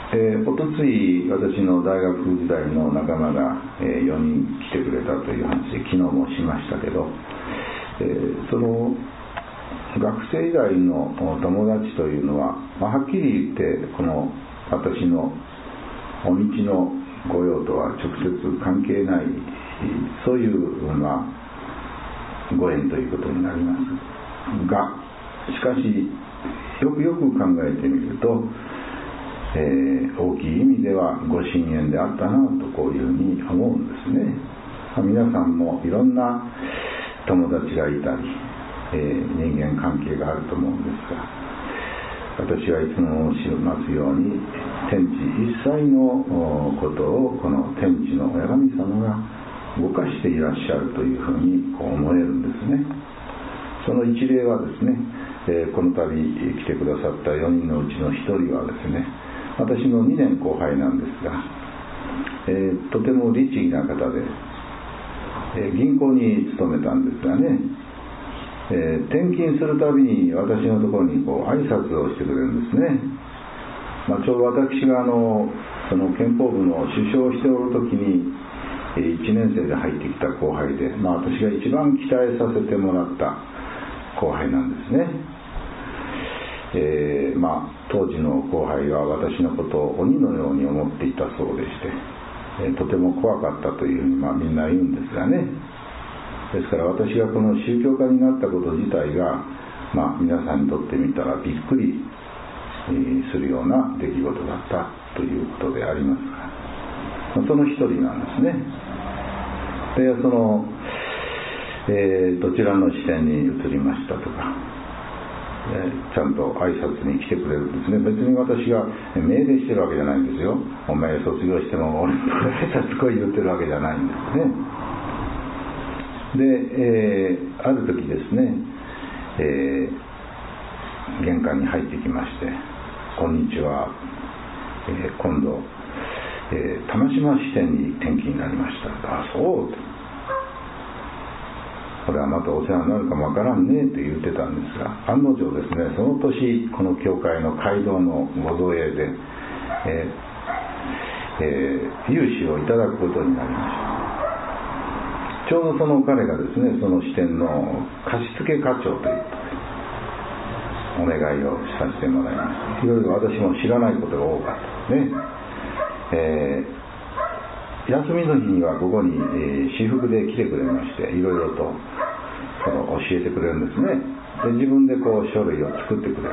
おとつい私の大学時代の仲間が、4人来てくれたという話で昨日もしましたけど、その学生以外の友達というのは、はっきり言ってこの私のお道の御用とは直接関係ない、そういう、ご縁ということになりますが、しかしよくよく考えてみると、大きい意味ではご神縁であったなとこういうふうに思うんですね。皆さんもいろんな友達がいたり、人間関係があると思うんですが、私はいつも申しますように、天地一切のことをこの天地の親神様が動かしていらっしゃるというふうに思えるんですね。その一例はですね、この度来てくださった4人のうちの1人はですね、私の2年後輩なんですが、とても律儀な方で、銀行に勤めたんですがね、転勤するたびに私のところに挨拶をしてくれるんですね。ちょうど私がその憲法部の首相をしておるときに1年生で入ってきた後輩で、私が一番期待させてもらった後輩なんですね。当時の後輩は私のことを鬼のように思っていたそうでして、とても怖かったというふうにみんな言うんですがね。ですから私がこの宗教家になったこと自体が、皆さんにとってみたらびっくりするような出来事だったということでありますが、その一人なんですね。で、その、どちらの視点に移りましたとか、ちゃんと挨拶に来てくれるんですね。別に私が命令してるわけじゃないんですよ。お前卒業しても俺の挨拶来い言ってるわけじゃないんですね。で、ある時ですね、玄関に入ってきまして、こんにちは、今度、玉島支店に転勤になりました。あ、そうと、これはまたお世話になるかもわからんねと言ってたんですが、案の定ですね、その年この教会の街道のご造営で、融資をいただくことになりました。ちょうどその彼がですね、その支店の貸付課長ということでお願いをさせてもらいました。いろいろ私も知らないことが多かったですね。休みの日にはここに、私服で来てくれまして、いろいろと教えてくれるんですね。で、自分で書類を作ってくれる。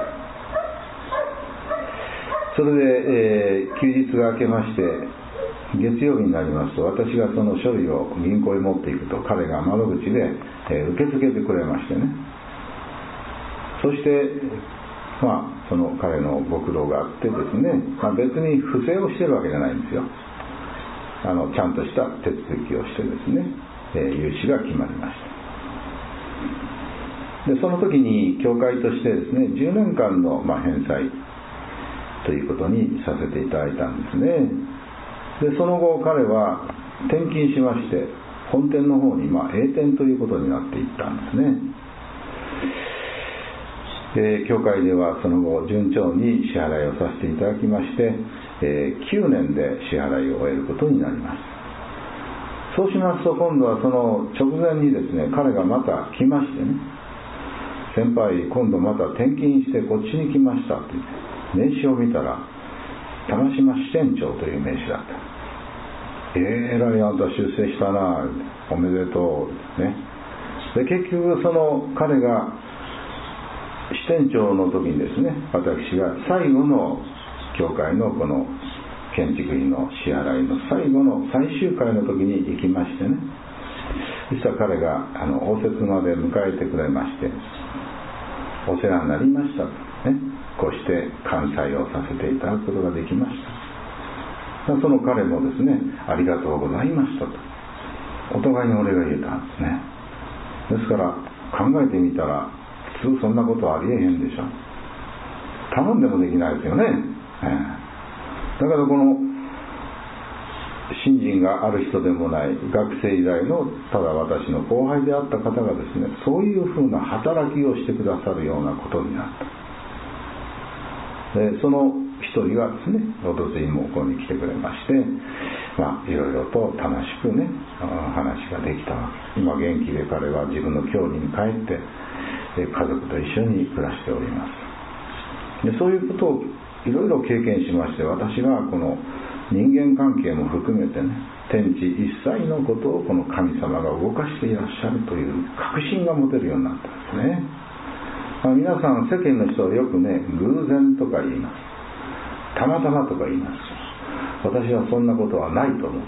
それで、休日が明けまして月曜日になりますと、私がその書類を銀行へ持っていくと、彼が窓口で、受け付けてくれましてね。そして、その彼のご苦労があってですね、別に不正をしてるわけじゃないんですよ。ちゃんとした手続きをしてですね、融資が決まりました。で、その時に教会としてですね、10年間の返済ということにさせていただいたんですね。で、その後彼は転勤しまして、本店の方に栄転ということになっていったんですね。教会ではその後順調に支払いをさせていただきまして、9年で支払いを終えることになります。そうしますと、今度はその直前にですね、彼がまた来ましてね、先輩今度また転勤してこっちに来ましたって名刺を見たら玉島支店長という名刺だった。えらいあんた出世したな、おめでとうね。で、結局その彼が支店長の時にですね、私が最後の教会のこの建築費の支払いの最後の最終回の時に行きましてね、そしたら彼が応接まで迎えてくれまして、お世話になりましたとね、こうして完済をさせていただくことができました。その彼もですね、ありがとうございましたとお互いにお礼が言えたんですね。ですから考えてみたら、普通そんなことはありえへんでしょ。頼んでもできないですよね。だからこの信心がある人でもない学生時代のただ私の後輩であった方がですね、そういうふうな働きをしてくださるようなことになった。で、その一人がですね、おとついもここに来てくれまして、いろいろと楽しくね話ができたわけ。今元気で彼は自分の郷里に帰って家族と一緒に暮らしております。でそういうことをいろいろ経験しまして、私がこの人間関係も含めてね、天地一切のことをこの神様が動かしていらっしゃるという確信が持てるようになったんですね。皆さん世間の人はよくね、偶然とか言います、たまたまとか言います。私はそんなことはないと思うんです。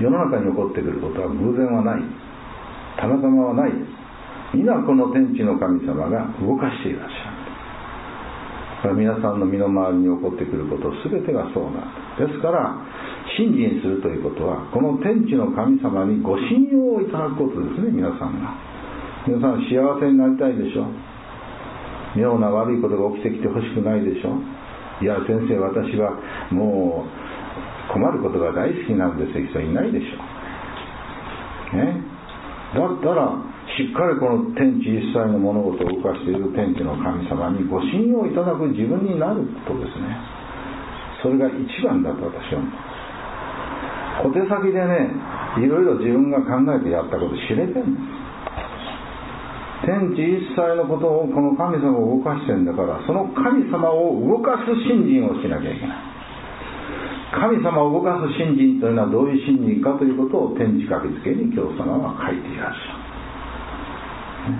世の中に起こってくることは偶然はない、たまたまはないです。皆この天地の神様が動かしていらっしゃる。皆さんの身の回りに起こってくること全てがそうなんです。ですから信心するということは、この天地の神様にご信用をいただくことですね。皆さん幸せになりたいでしょ。妙な悪いことが起きてきてほしくないでしょ。いや先生、私はもう困ることが大好きなんですという人いないでしょ、ね、だったらしっかりこの天地一切の物事を動かしている天地の神様にご信用いただく自分になることですね。それが一番だと私は思う。小手先でね、いろいろ自分が考えてやったこと知れてるんです。天地一切のことをこの神様を動かしてるんだから、その神様を動かす信心をしなきゃいけない。神様を動かす信心というのはどういう信心かということを天地書きつけに教様は書いていらっしゃる、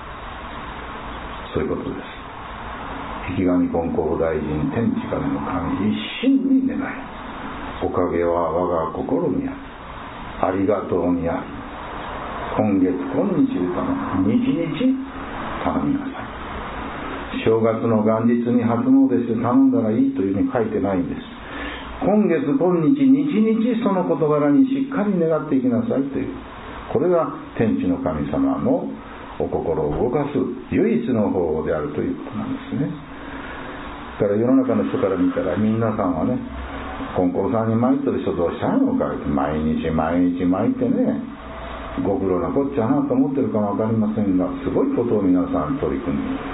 そういうことです。池上金光大臣、天地神の神一心に願い、おかげは我が心にあり、ありがとうにあり、今月今日歌の日々頼みなさい。正月の元日に初詣して頼んだらいいというふうに書いてないんです。今月今日日々その事柄にしっかり願っていきなさいという、これが天地の神様のお心を動かす唯一の方法であるということなんですね。だから世の中の人から見たら、皆さんはね、金光さんに参ってる人どうしたのかって、毎日参ってね、ご苦労なこっちゃなと思ってるかも分かりませんが、すごいことを皆さん取り組んでいる。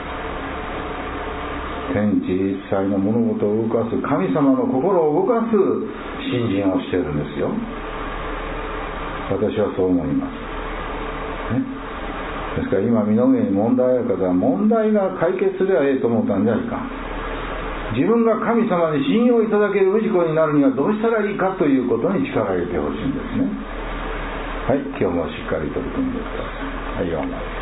天地一切の物事を動かす神様の心を動かす信心をしているんですよ。私はそう思います、ね、ですから今身の上に問題ある方は、問題が解決すればええと思ったんじゃないか。自分が神様に信用いただける氏子になるにはどうしたらいいかということに力を入れてほしいんですね。はい、今日もしっかり取り組んでください。はい、お願いします。